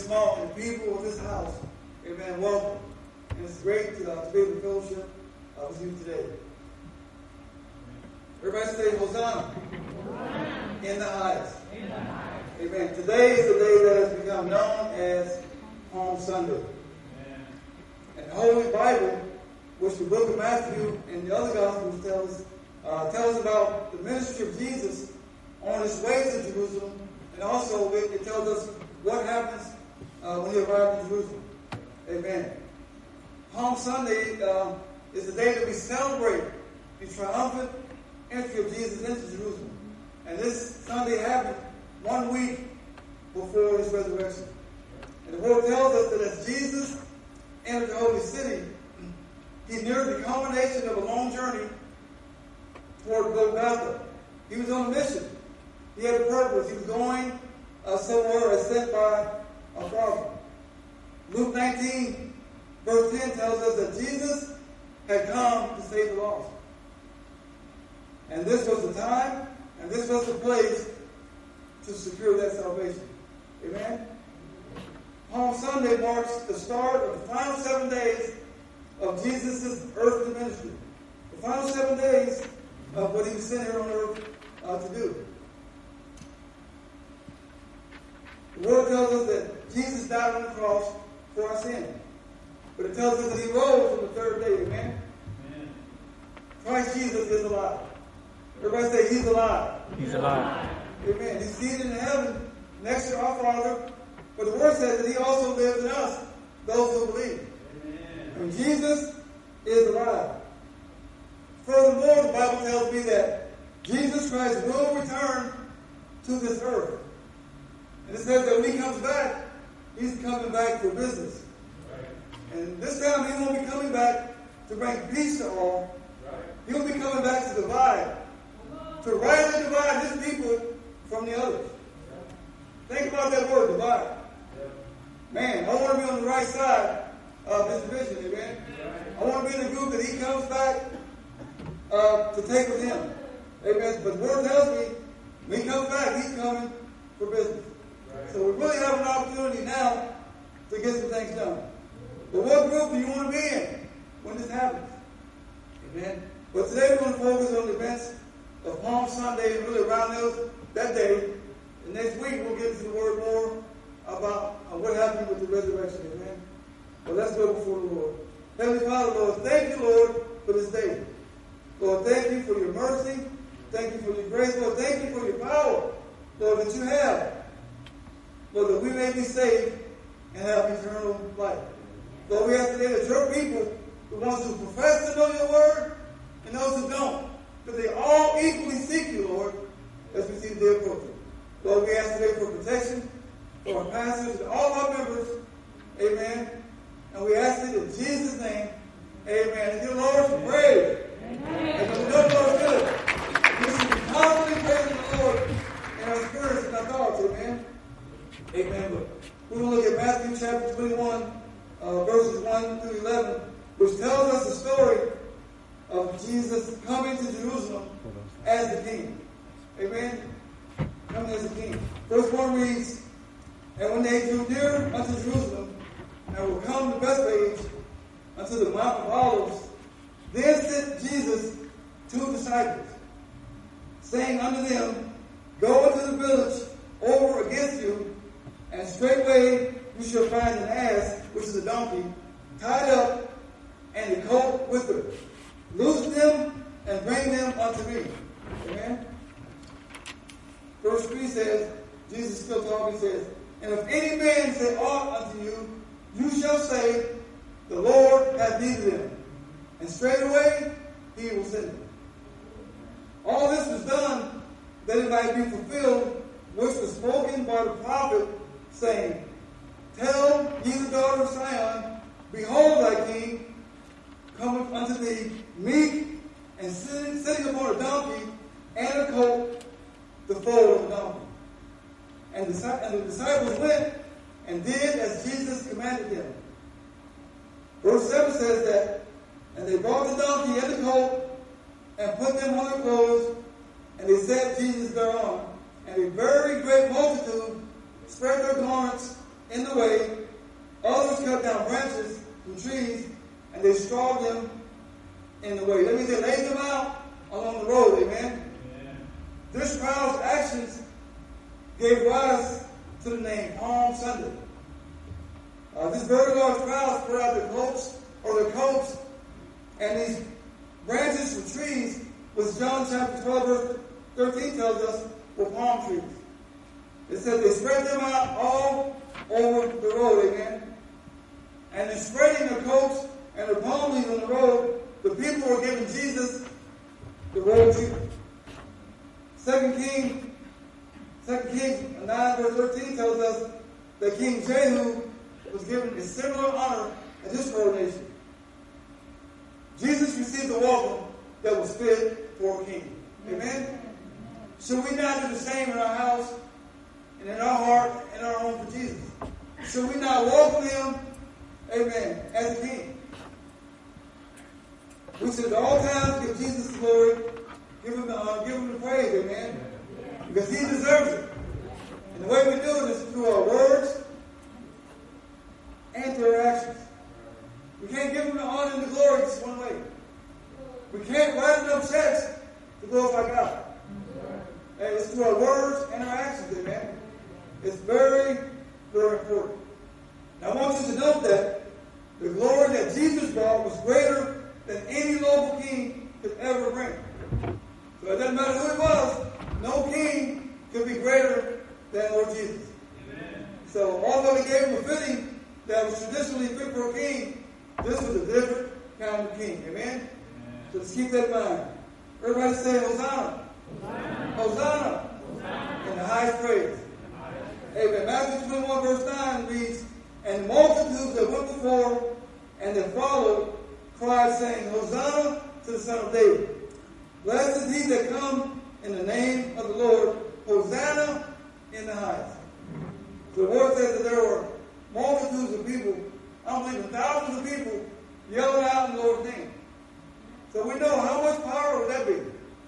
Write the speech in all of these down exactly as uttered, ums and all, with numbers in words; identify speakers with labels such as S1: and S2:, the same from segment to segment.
S1: small, and people of this house, amen, welcome. And it's great to, uh, to be able to fellowship uh, with you today. Everybody say Hosanna. In the highest. In the highest. Amen. Today is the day that has become known as Palm Sunday. Amen. And the Holy Bible, which the book of Matthew and the other Gospels tells, uh, tells about the ministry of Jesus on his way to Jerusalem, and also it, it tells us what happens uh, when he arrived in Jerusalem. Amen. Palm Sunday uh, is the day that we celebrate the triumphant entry of Jesus into Jerusalem. And this Sunday happened one week before his resurrection. And the Word tells us that as Jesus entered the holy city, he neared the culmination of a long journey toward Golgotha. He was on a mission. He had a purpose. He was going uh, somewhere as sent by a Father. Luke nineteen, verse ten tells us that Jesus had come to save the lost. And this was the time, and this was the place to secure that salvation. Amen? Palm Sunday marks the start of the final seven days of Jesus' earthly ministry. The final seven days of what he was sent here on earth uh, to do. The Word tells us that Jesus died on the cross for our sin. But it tells us that he rose on the third day. Amen? Amen. Christ Jesus is alive. Everybody say, he's alive.
S2: He's alive.
S1: Amen. He's seated in heaven next to our Father. But the Word says that he also lives in us, those who believe. Amen. And Jesus is alive. Furthermore, the Bible tells me that Jesus Christ will return to this earth. And it says that when he comes back, he's coming back for business. Right. And this time he won't be coming back to bring peace to all. Right. He'll be coming back to divide. To rightly divide his people from the others. Think about that word, divide. Man, I want to be on the right side of this division, amen? I want to be in the group that he comes back uh, to take with him. Amen. But the Word tells me, when he comes back, he's coming for business. So we really have an opportunity now to get some things done. But what group do you want to be in when this happens? Amen. But today we're going to focus on the events of Palm Sunday and really around those that day. And next week we'll get into the Word more about uh, what happened with the resurrection. Amen. But let's go before the Lord. Heavenly Father, Lord, thank you, Lord, for this day. Lord, thank you for your mercy. Thank you for your grace. Lord, thank you for your power, Lord, that you have. Lord, that we may be saved and have eternal life. Lord, we ask today that your people, the ones who profess to know your word and those who don't, that they all equally seek you, Lord, as we see the day approaching. Lord, we ask today for protection for our pastors and all our members. Amen. And we ask it in Jesus' name. Amen. And dear Lord, we pray. And we know the Lord good. We should be constantly praising the Lord in our spirits and our thoughts. Amen. Amen. But we're going to look at Matthew chapter twenty-one, uh, verses one through eleven, which tells us the story of Jesus coming to Jerusalem as the king. Amen. Coming as the king. Verse one reads, "And when they drew near unto Jerusalem, and were come to Bethphage, unto the Mount of Olives, then sent Jesus two disciples, saying unto them, Go into the village over against you, and straightway you shall find an ass, which is a donkey, tied up, and a colt with her. Loose them and bring them unto me." Amen. Verse three says, Jesus still talking, says, "And if any man say aught unto you, you shall say, The Lord hath need of them, and straightway he will send them." All this was done that it might be fulfilled, which was spoken by the prophet, saying, "Tell ye the daughter of Sion, Behold thy king cometh unto thee, meek, and sitting, sitting upon a donkey, and a colt, the foal of a donkey." And the, and the disciples went and did as Jesus commanded them. Verse seven says that, "And they brought the donkey and the colt, and put them on their clothes, and they set Jesus thereon. And a very great multitude spread their garments in the way. Others cut down branches from trees, and they strawed them in the way. That means they laid them out along the road. Amen? Amen. This crowd's actions gave rise to the name Palm Sunday. Uh, this very large crowd spread out their coats or their coats, and these branches from trees, which John chapter twelve, verse thirteen tells us, were palm trees. It says they spread them out all over the road, amen? And in spreading their coats and their palm leaves on the road, the people were giving Jesus the royal treatment. Second King, Second Kings nine, verse thirteen tells us that King Jehu was given a similar honor at his coronation. Jesus received a welcome that was fit for a king. Amen? Should we not do the same in our house and in our heart and our home for Jesus? Should we not welcome him, amen, as a king? We should at all times give Jesus the glory, give him the honor, give him the praise, amen? Because he deserves it. And the way we do it is through our words and through our actions. We can't give him the honor and the glory just one way. We can't write enough checks to glorify God. And it's through our words and our actions, amen? It's very, very important. Now I want you to note that the glory that Jesus brought was greater than any local king could ever bring. So it doesn't matter who it was, no king could be greater than Lord Jesus. Amen. So although they gave him a fitting that was traditionally fit for a king, this was a different kind of king. Amen? Amen. So just keep that in mind. Everybody say Hosanna. Hosanna. Hosanna. Hosanna. In the highest praise. Amen. Matthew twenty-one verse nine reads, and multitudes that went before and that followed cried, saying, Hosanna to the Son of David. Blessed is he that come in the name of the Lord. Hosanna in the highest. So the word says that there were multitudes of people, I don't believe thousands of people, yelling out in the Lord's name. So we know how much power would that be.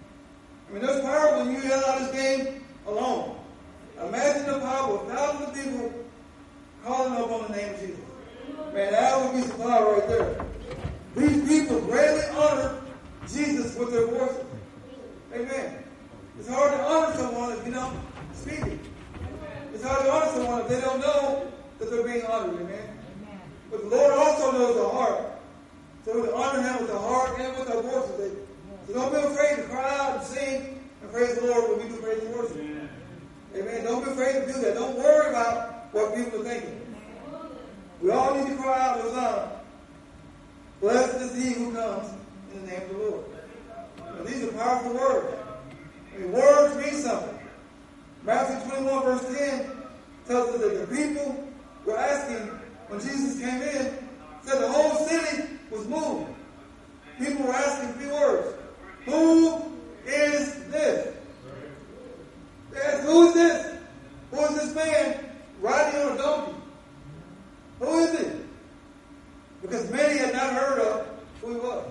S1: I mean, there's power when you yell out his name alone. Imagine the power of thousands of people calling up on the name of Jesus. Man, that would be some power right there. These people greatly honor Jesus with their voices. Amen. It's hard to honor someone if you don't speak it. It's hard to honor someone if they don't know that they're being honored. Amen. But the Lord also knows the heart. So we honor him with the heart and with our voices. So don't be afraid to cry out and sing and praise the Lord when we do praise and worship. Amen. Amen. Don't be afraid to do that. Don't worry about what people are thinking. We all need to cry out, Hosanna. Blessed is he who comes in the name of the Lord. Now, these are powerful words. I mean, words mean something. Matthew twenty-one verse ten tells us that the people were asking when Jesus came in, said the whole city was moved. People were asking a few words. Who is this? They asked, who is this? Who is this man riding on a donkey? Who is it? Because many had not heard of who he was.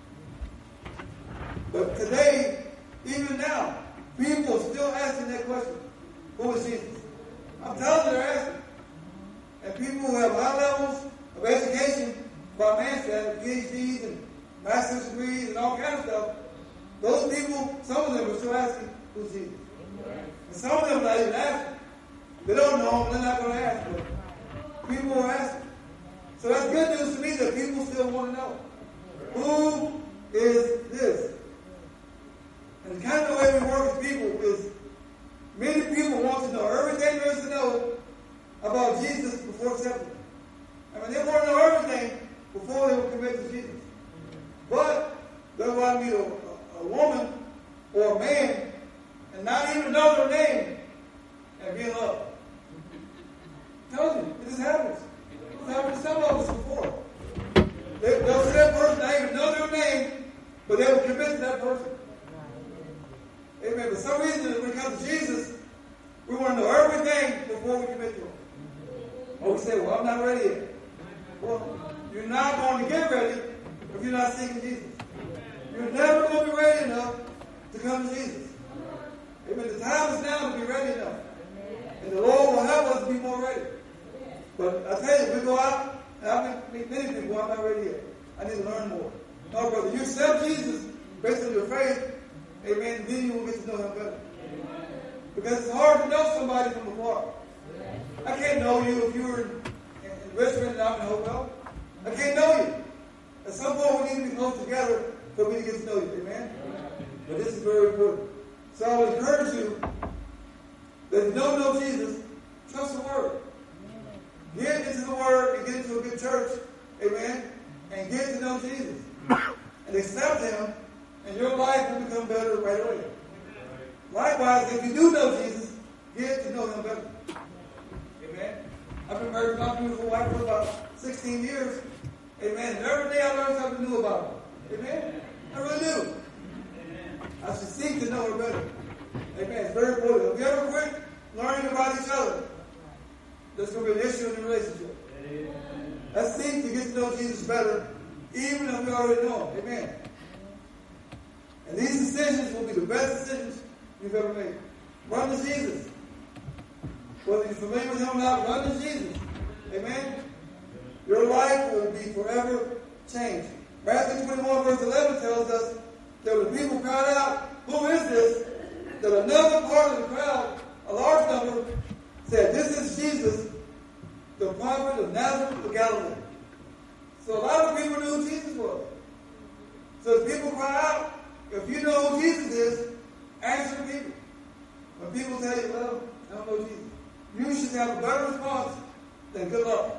S1: But today, even now, people are still asking that question. Who is Jesus? I'm telling you, they're asking. And people who have high levels of education by man's P H Ds and master's degrees and all kinds of stuff, those people, some of them are still asking, who's Jesus? And some of them are not even asking. They don't know him, they're not going to ask. But people are asking. So that's good news to me that people still want to know. Who is this? And the kind of way we work with people is many people want to know everything there is to know about Jesus before accepting him. I mean, they want to know everything before they will commit to Jesus. But they want to meet a, a, a woman or a man and not even know their name and be in love. I told you, it just happens. It's happened to some of us before. They, they'll see that person, not even know their name, but they will commit to that person. Amen. For some reason, when it comes to Jesus, we want to know everything before we commit to him. Or we say, well, I'm not ready yet. Well, you're not going to get ready if you're not seeking Jesus. You're never going to be ready enough to come to Jesus. Amen. The time is now to be ready enough. And the Lord will help us to be more ready. But I tell you, we go out, and I've met many people, I'm not ready yet. I need to learn more. No, brother, you accept Jesus based on your faith, amen, then you will get to know him better. Because it's hard to know somebody from afar. I can't know you if you were in, in, in Richmond and I'm in Hopewell. I can't know you. At some point, we need to be close together for me to get to know you, amen? But this is very important. So I would encourage you that if you don't know Jesus, trust the Word. Get into the Word and get into a good church, amen, and get to know Jesus. And accept him, and your life will become better right away. Likewise, if you do know Jesus, get to know him better. Amen. I've been married to my beautiful wife for about sixteen years. Amen. And every day I learn something new about her. Amen. I really do. I should seek to know her better. Amen. It's very important. If we ever quit learning about each other, there's going to be an issue in the relationship. Let's seek to get to know Jesus better, even if we already know him. Amen. And these decisions will be the best decisions you've ever made. Run to Jesus. Whether you're familiar with him or not, run to Jesus. Amen. Your life will be forever changed. Matthew twenty-one verse eleven tells us that when people cried out, "Who is this?" that another part of the crowd, a large number, said, "This is Jesus, the prophet of Nazareth of Galilee." So a lot of people knew who Jesus was. So as people cry out, if you know who Jesus is, answer people. When people tell you, "Well, I don't know Jesus," you should have a better response than "good luck."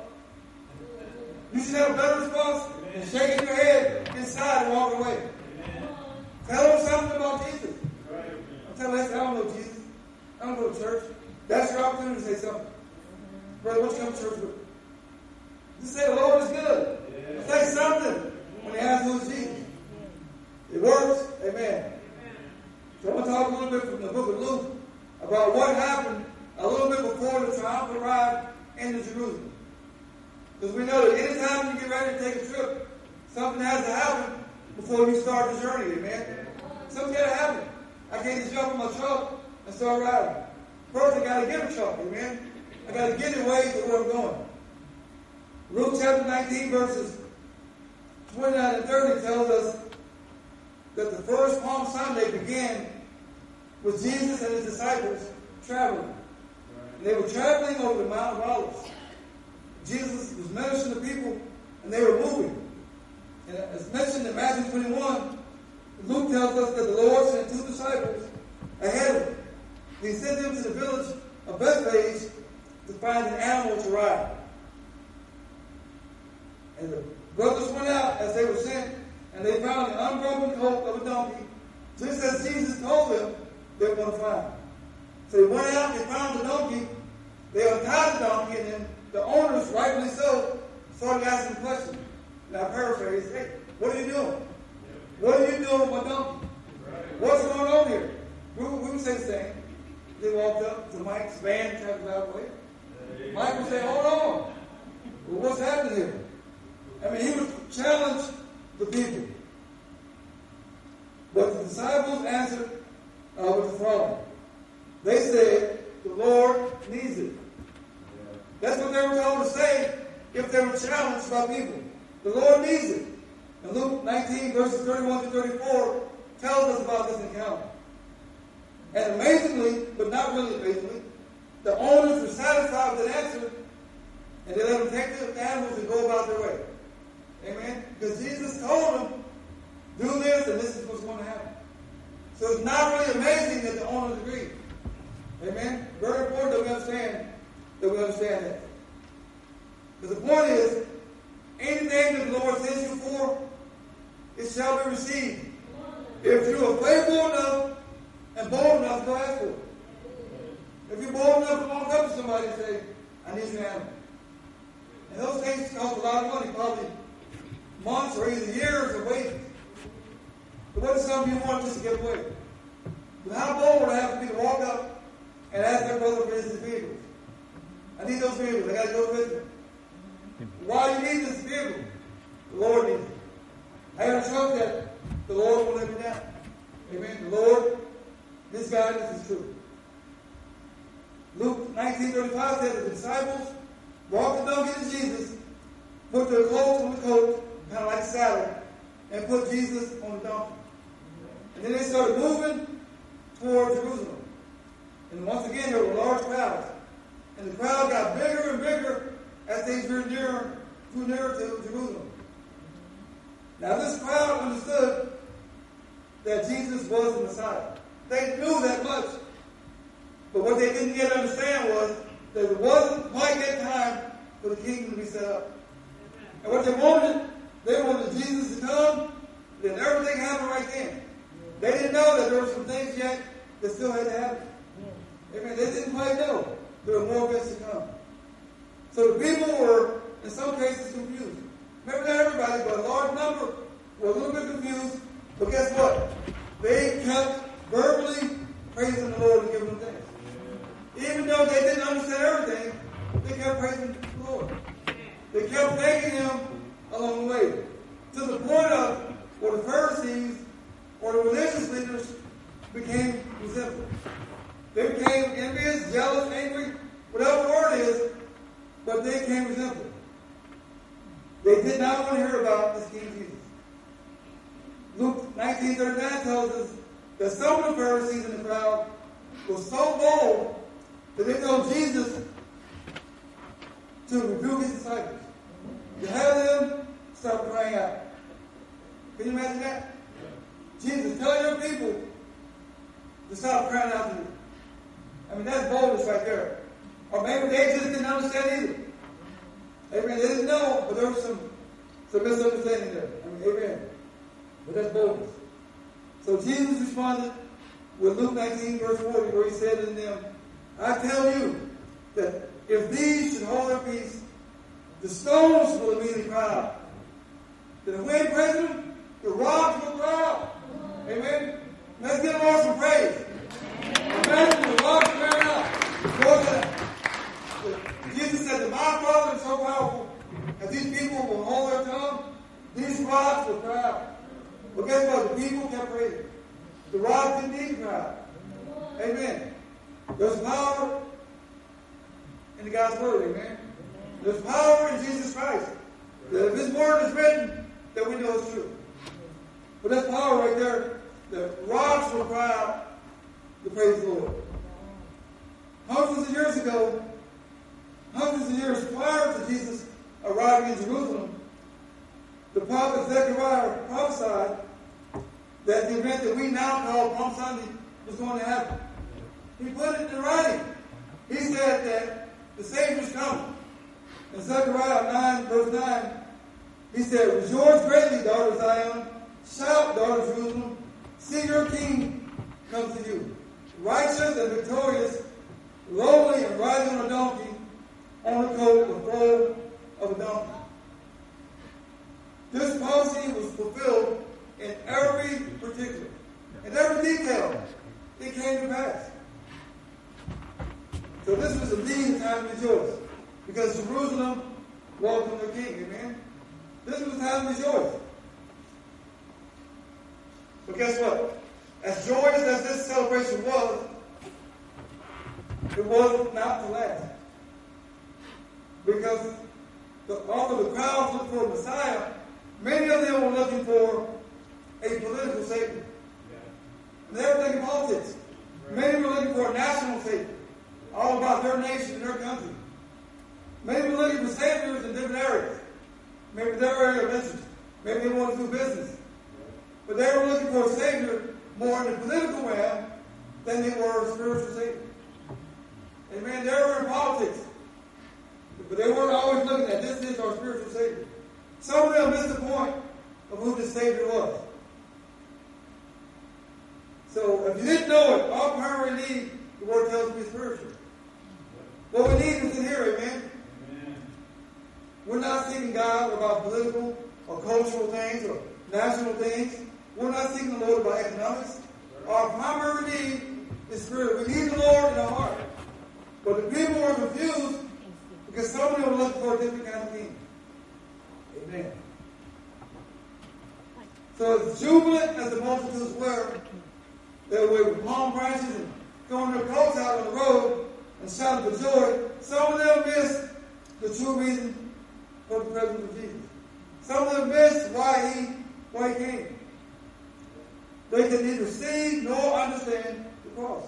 S1: You should have a better response than shaking your head inside and walking away. Amen. Tell them something about Jesus. Right. I'm telling them, I don't know Jesus. I don't go to church. That's your opportunity to say something. Brother, what you come to church with? Just say the Lord is good. Yeah. Say something when they ask who is Jesus. It works. Amen. So I want to talk a little bit from the book of Luke about what happened a little bit before the triumphal ride into Jerusalem. Because we know that anytime you get ready to take a trip, something has to happen before you start the journey, amen? Something's got to happen. I can't just jump in my truck and start riding. First, I got to get a truck, amen? I got to get it way to where I'm going. Luke chapter nineteen, verses twenty-nine and thirty tells us that the first Palm Sunday began with Jesus and his disciples traveling. And they were traveling over the Mount of Olives. Jesus was ministering to people, and they were moving. And as mentioned in Matthew twenty-one, Luke tells us that the Lord sent two disciples ahead of him. He sent them to the village of Bethphage to find an animal to ride. And the brothers went out as they were sent, and they found an unbroken colt of a donkey, just as Jesus told them they were going to find. So they went out, they found the donkey, they untied the donkey, and then the owners, rightfully so, started asking questions. Now, I paraphrase, "Hey, what are you doing? What are you doing with my donkey? What's going on here?" We, we would say the same. They walked up to Mike's van and tried to drive away. Mike would say, "Hold on. Well, what's happening here?" I mean, he would challenge the people. But the disciples answered uh, with the following. They said, "The Lord needs it." That's what they were told to say if they were challenged by people. The Lord needs it. And Luke nineteen, verses thirty-one to thirty-four tells us about this encounter. And amazingly, but not really amazingly, the owners were satisfied with the answer, and they let them take the animals and go about their way. Amen? Because Jesus told them, do this, and this is what's going to happen. So it's not really amazing that the owners agreed. Amen? Very important that we understand that we understand that. Because the point is, anything that the Lord sends you for, it shall be received. If you are faithful enough and bold enough to ask for it. If you're bold enough to walk up to somebody and say, "I need your animal." And those things cost a lot of money, probably months or even years of waiting. But what if some of you want just to get away? But how bold would I have to be to walk up and ask their brother for his vehicles? I need those vehicles. I got to go with them. Why do you need this vehicle? The Lord needs it. I got to trust that the Lord will let me down. Amen. The Lord, His guidance is true. Luke nineteen thirty-five says the disciples brought the donkey to Jesus, put the cloak on the coat, kind of like a saddle, and put Jesus on the donkey. And then they started moving toward Jerusalem. And once again, there were large crowds. And the crowd got bigger and bigger as they drew nearer, drew nearer to Jerusalem. Now, this crowd understood that Jesus was the Messiah. They knew that much. But what they didn't yet understand was that it wasn't quite that time for the kingdom to be set up. And what they wanted, they wanted Jesus to come, then everything happened right then. They didn't know that there were some things yet that still had to happen. Amen. They didn't quite know there were more events to come. So the people were, in some cases, confused. Maybe not everybody, but a large number were a little bit confused. But guess what? They kept verbally praising the Lord and giving him thanks. Even though they didn't understand everything, they kept praising the Lord. They kept thanking him along the way. To the point of where the Pharisees or the religious leaders became resentful. They became envious, jealous, angry, whatever the word is, but they became resentful. They did not want to hear about this King Jesus. Luke nineteen thirty-nine tells us that some of the Pharisees in the crowd were so bold that they told Jesus to rebuke his disciples, to have them start crying out. Can you imagine that? Jesus, tell your people to stop crying out to you. I mean, that's boldness right there. Or maybe they just didn't understand either. Amen. They didn't know, but there was some, some misunderstanding there. I mean, amen. But that's boldness. So Jesus responded with Luke nineteen, verse forty, where he said to them, I tell you that if these should hold their peace, the stones will immediately cry out. Then if we ain't praising them, the rocks will cry out. Amen. Let's give the Lord some praise. Imagine the rocks crying out. Before that, Jesus said that my Father is so powerful, and these people will hold their tongue, these rocks will cry out. But guess what? The people kept praising. The rocks didn't need to cry out. Amen. There's power in the God's word. Amen. There's power in Jesus Christ. That if his word is written, that we know it's true. But there's power right there. The rocks will cry out to praise the Lord. Hundreds of years ago, hundreds of years prior to Jesus arriving in Jerusalem, the prophet Zechariah prophesied that the event that we now call Palm Sunday was going to happen. He put it in writing. He said that the Savior is coming. In Zechariah nine, verse nine, he said, rejoice greatly, daughter of Zion. Shout, daughter of Jerusalem. See your king comes to you. Righteous and victorious, lowly and riding on a donkey, on a coat, the foal of a donkey. This prophecy was fulfilled in every particular, in every detail. It came to pass. So this was indeed a time to rejoice, because Jerusalem welcomed their king. Amen. This was a time to rejoice. But guess what? As joyous as this celebration was, it was not to last. Because the, although the crowds looked for a Messiah, many of them were looking for a political savior. Yeah. And they were thinking politics. Right. Many were looking for a national savior, all about their nation and their country. Many were looking for saviors in different areas. Maybe their area of interest. Maybe they wanted to do business. But they were looking for a savior more in the political realm than they were a spiritual savior. Amen. They were in politics. But they weren't always looking at this is our spiritual savior. Some of them missed the point of who this savior was. So if you didn't know it, our primary need, the word tells me, is spiritual. What we need is in here, amen? Amen. We're not seeking God about political or cultural things or national things. We're not seeking the Lord about economics. Our primary need is spirit. We need the Lord in our heart. But the people were confused because some of them were looking for a different kind of king. Amen. So as jubilant as the multitudes were, they were with palm branches and throwing their coats out on the road and shouting for joy. Some of them missed the true reason for the presence of Jesus. Some of them missed why he, why he came. They could neither see nor understand the cross.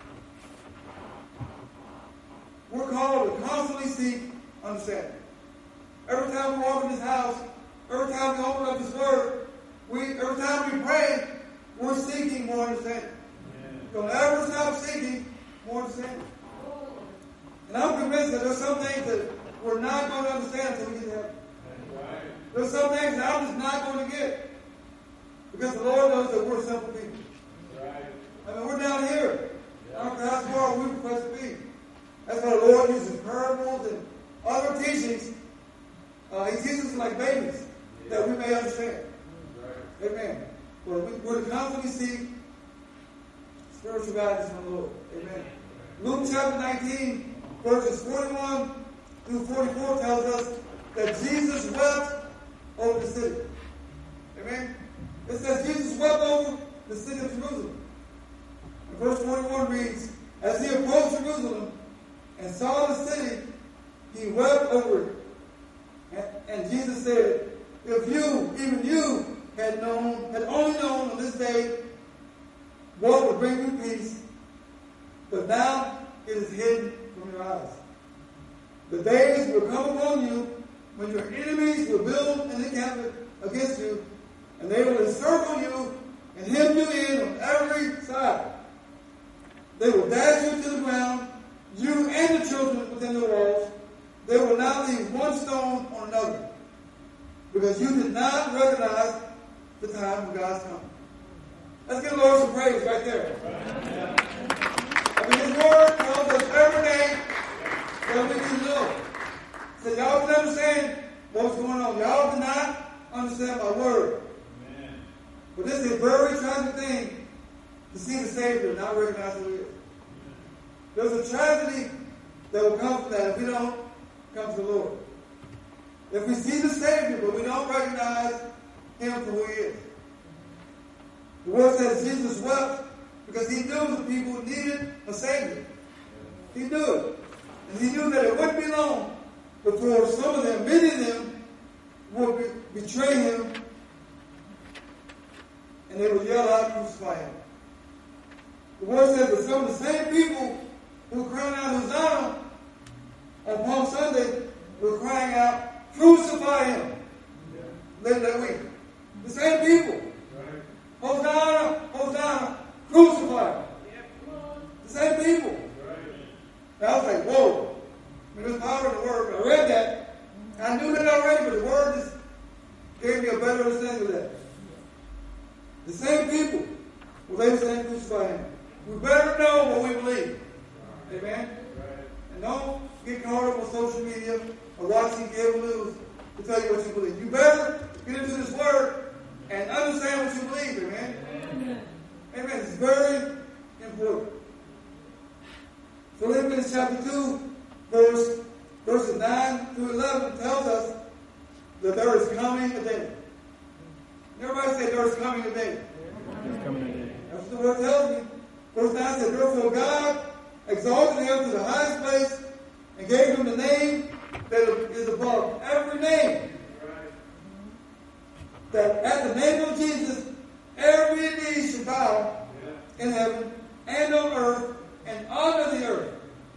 S1: We're called to constantly seek understanding. Every time we walk in this house, every time we open up this word, we, every time we pray, we're seeking more understanding. Amen. Don't ever stop seeking more understanding. And I'm convinced that there's some things that we're not going to understand until we get to heaven. Right. There's some things that I'm just not going to get. Because the Lord knows that we're simple people. Right. I mean, we're down here. Yeah. I don't care how far we profess to be. That's why the Lord uses parables and other teachings. Uh, he teaches us like babies yeah. that we may understand. Right. Amen. Well, we, we're to constantly seek spiritual guidance from the Lord. Amen. Luke chapter nineteen, verses forty-one through forty-four tells us that Jesus wept over the city. Amen. It says Jesus wept over the city of Jerusalem. And verse forty-one reads, as he approached Jerusalem and saw the city, he wept over it. And, and Jesus said, if you, even you, had known, had only known on this day what would bring you peace, but now it is hidden from your eyes. The days will come upon you when your enemies will build an encampment against you, and they will encircle you and hem you in on every side. They will dash you to the ground, you and the children within the walls. They will not leave one stone on another, because you did not recognize the time of God's coming. Let's give the Lord some praise right there. I mean, His Word tells us every day that we need to know. So y'all can understand what's going on. Y'all do not understand my Word. Amen. But this is a very tragic thing to see the Savior not recognize who He is. There's a tragedy that will come from that if we don't come to the Lord. If we see the Savior, but we don't recognize Him for who He is. The Word says Jesus wept because He knew the people needed a Savior. He knew it. And He knew that it wouldn't be long before some of them, many of them, would be, betray Him, and they would yell out, crucify Him. The Word says that some of the same people who were crying out Hosanna on Palm Sunday were crying out, crucify Him. Yeah. Later that week. The same people. Right. Hosanna, Hosanna, crucify Him. Yeah. The same people. Right. And I was like, whoa. I mean, there's power in the Word. I read that. I knew that already, but the Word just gave me a better understanding of that. The same people were later saying, crucify Him. We better know what we believe. Amen? Right. And don't get caught up on social media or watching cable news to tell you what you believe. You better get into this Word and understand what you believe. Amen? Amen. Amen. It's very important. Philippians chapter two, verse, verses nine through eleven tells us that there is coming a day. Everybody say there is coming a day. There's coming a day. That's what the Word tells me. Verse nine says, therefore God exalted Him to the highest place and gave Him the name that is above every name. Right. That at the name of Jesus, every knee should bow yeah. in heaven and on earth and under the earth.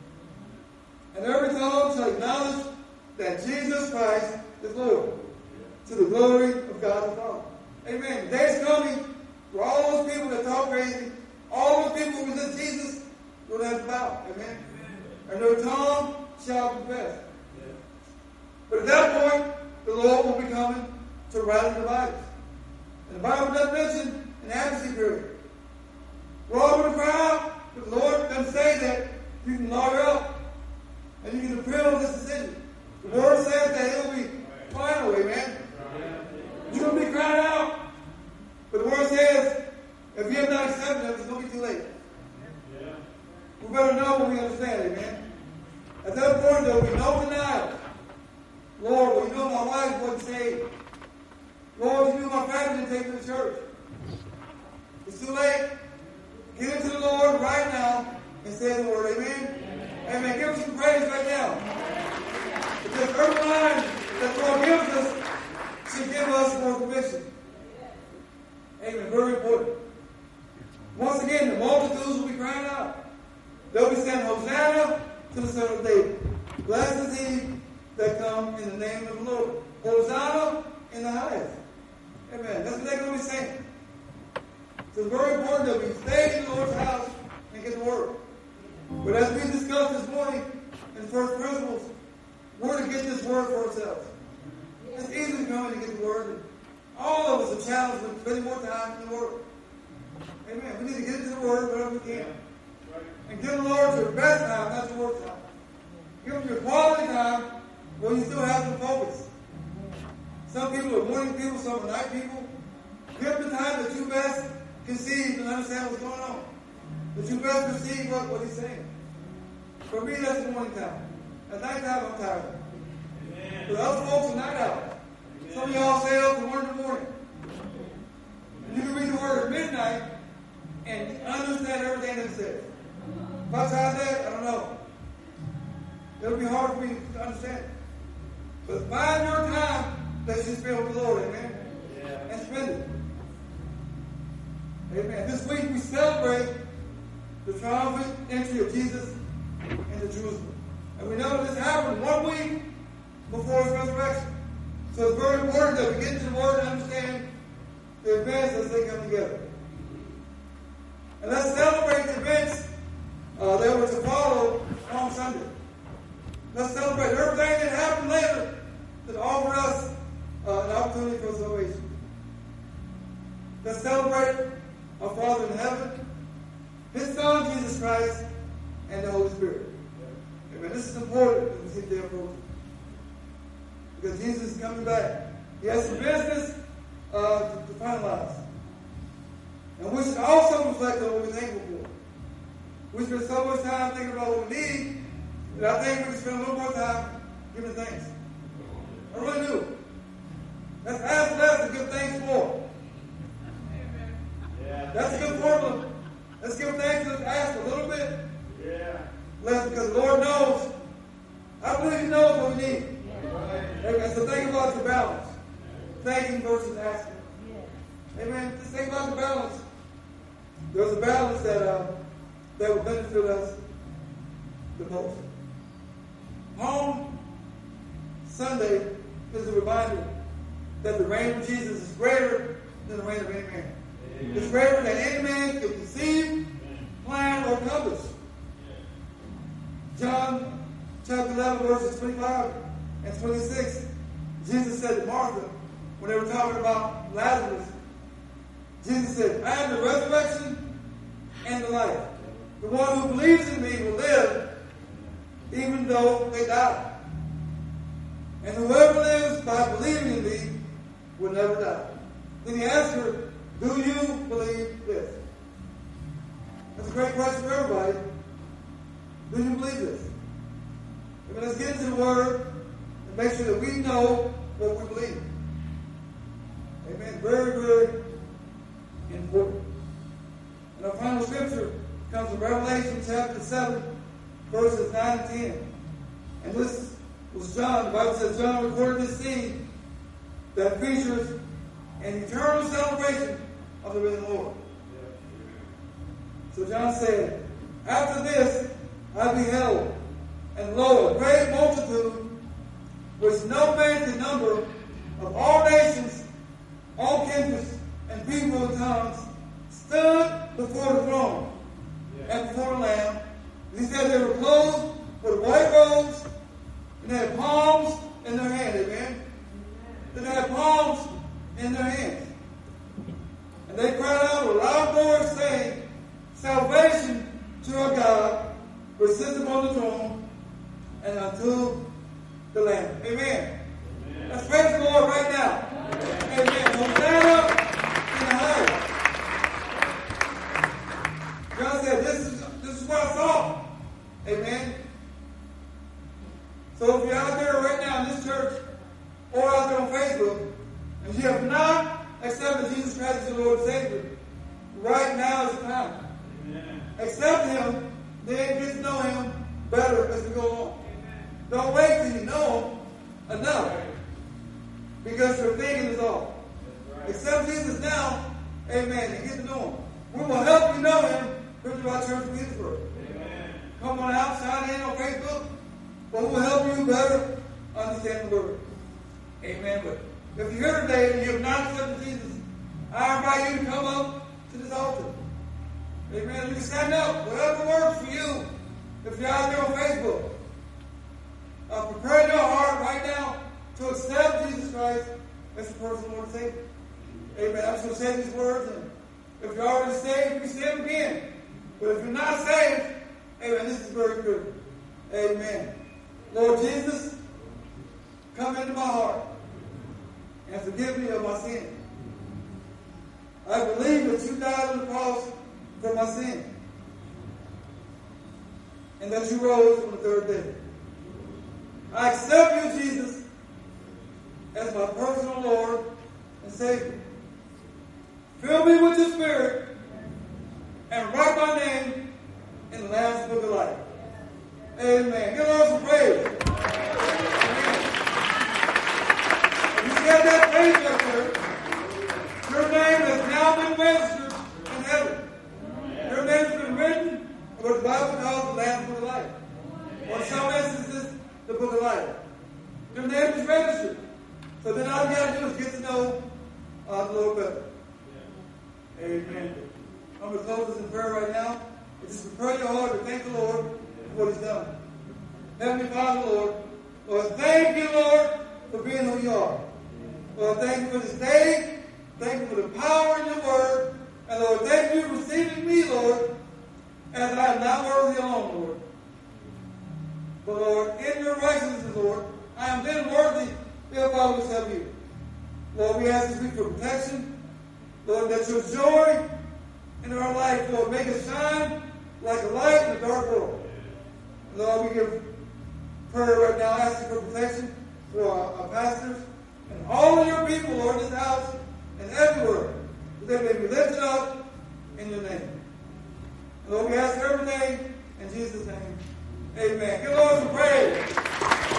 S1: And every tongue shall acknowledge that Jesus Christ is Lord, yeah. to the glory of God the Father. Amen. The day is coming where all those people that talk crazy, all those people who resist Jesus, will have to bow. Amen. Amen. And their tongue shall confess. Yeah. But at that point, the Lord will be coming to right the dividers. And the Bible doesn't mention an amnesty period. We're all going to cry out, but the Lord doesn't say that you can lawyer up and you can appeal this decision. The Word says that it will be final. Amen. You're going to be crying out. But the Word says, if you have not accepted it, it's going to be too late. Yeah. We better know what we understand, amen. At that point, there will be no denial. Lord, well, you know my wife wasn't saved. Lord, you knew my family didn't take me to church. It's too late. Get into the Lord right now and say the word, amen. Amen. Amen. Give us some praise right now. Because every line that the Lord gives us should give us more conviction. Amen. Very important. Once again, the multitudes will be crying out. They'll be saying, Hosanna to the Son of David. Blessed is he that come in the name of the Lord. Hosanna in the highest. Amen. That's what they're going to be saying. So it's very important that we stay in the Lord's house and get the word. But as we discussed this morning in First Principles, we're to get this word for ourselves. It's easy to come in and get the word. And all of us are challenged with spending more time in the word. Amen. We need to get into the word wherever we can. And give the Lord your best time, not your worst time. Give him your quality time where you still have to focus. Some people are morning people, some are night people. Give them the time that you best conceive and understand what's going on. That you best perceive what, what he's saying. For me, that's the morning time. At night time, I'm tired. Amen. But other folks are night out. Some of y'all stay up from one in the morning. And you can read the word at midnight and understand everything that it says. If I tried that, I don't know. It'll be hard for me to understand it. But find your time that you spend with the Lord, amen? Yeah. And spend it. Amen. This week we celebrate the triumphant entry of Jesus into Jerusalem. And we know this happened one week before his resurrection. So it's very important that we get into the Word and understand the events as they come together. And let's celebrate the events uh, that were to follow on Sunday. Let's celebrate everything that happened later that offered us uh, an opportunity for salvation. Let's celebrate our Father in heaven, His Son, Jesus Christ, and the Holy Spirit. Amen. This is important as we see the approach. Because Jesus is coming back. He has some business uh, to, to finalize. And we should also reflect on what we're thankful for. We spend so much time thinking about what we need that I think we can spend a little more time giving thanks. I really do. Let's ask less and give thanks more. Yeah. That's a good formula. Let's give thanks and ask a little bit. Yeah. Less because the Lord knows. I believe He knows what we need. Yeah. Amen. So think about the balance. Thanking versus asking. Yeah. Amen. Just think about the balance. There's a balance that uh, that will benefit us the most. Palm Sunday is a reminder that the reign of Jesus is greater than the reign of any man. Amen. It's greater than any man can conceive, plan, or accomplish. John chapter eleven, verses twenty-five and twenty-six, Jesus said to Martha, when they were talking about Lazarus, Jesus said, I am the resurrection and the life. The one who believes in me will live even though they die. And whoever lives by believing in me will never die. Then he asked her, do you believe this? That's a great question for everybody. Do you believe this? And let's get into the Word and make sure that we know what we believe. Amen. Very, very important. And our final scripture comes from Revelation chapter seven, verses nine and ten. And this was John. The Bible says John recorded this scene that features an eternal celebration of the risen Lord. So John said, after this I beheld, and lo, a great multitude, which no man can number, of all nations, all kindreds, and people and tongues, stood before the throne and before the Lamb. And he said they were clothed with white robes, and they had palms in their hand. Amen. They had palms in their hands. And they cried out with a loud voice, saying, salvation to our God, which sits upon the throne, and unto the Lamb. Amen. Amen. Let's praise the Lord right now. Amen. Amen. Hosanna in the highest. God said, this is, this is what I saw. Amen. So if you're out there right now in this church, or out there on Facebook, and you have not accepted Jesus Christ as your Lord and Savior, right now is the time. Amen. Accept Him, then get to know Him better as we go along. Amen. Don't wait till you know Him. enough. Because your thinking is off. Accept Jesus now, amen, and get to know him. We will help you know him through our Church of Petersburg. Come on out, sign in on Facebook, but we'll help you better understand the word. Amen. But if you're here today and you have not accepted Jesus, I invite you to come up to this altar. Amen. You can stand up, whatever works for you. If you're out there on Facebook, uh, prepare your heart right now to accept Jesus Christ as your personal Lord and Savior. Amen. I'm just going to say these words, and if you're already saved, you can say them again. But if you're not saved, amen, this is very good. Amen. Lord Jesus, come into my heart and forgive me of my sin. I believe that you died on the cross for my sin, and that you rose on the third day. I accept you, Jesus, as my personal Lord and Savior. Fill me with your Spirit and write my name in the Lamb's Book of Life. Amen. Give Lord some praise. Amen. If you said that praise up there, your name has now been registered in heaven. Your name has been written, what the Bible calls the Lamb's Book of Life. Or in some instances, the Book of Life. Your name is registered. So then all you got to do is get to know uh, the Lord better. Amen. I'm going to close this in prayer right now. And just prepare your heart to thank the Lord for what he's done. Heavenly Father, Lord, Lord, thank you, Lord, for being who you are. Lord, thank you for this day. Thank you for the power in your word. And Lord, thank you for receiving me, Lord, as I am not worthy alone, Lord. But Lord, in your righteousness, Lord, I am then worthy if I will serve you. Lord, we ask you for protection. Lord, that your joy in our life, Lord, make it shine like a light in a dark world. Lord, we give prayer right now, asking for protection for our, our pastors and all of your people, Lord, in this house and everywhere, that they may be lifted up in your name. Lord, we ask everything in Jesus' name. Amen. Give Lord some praise.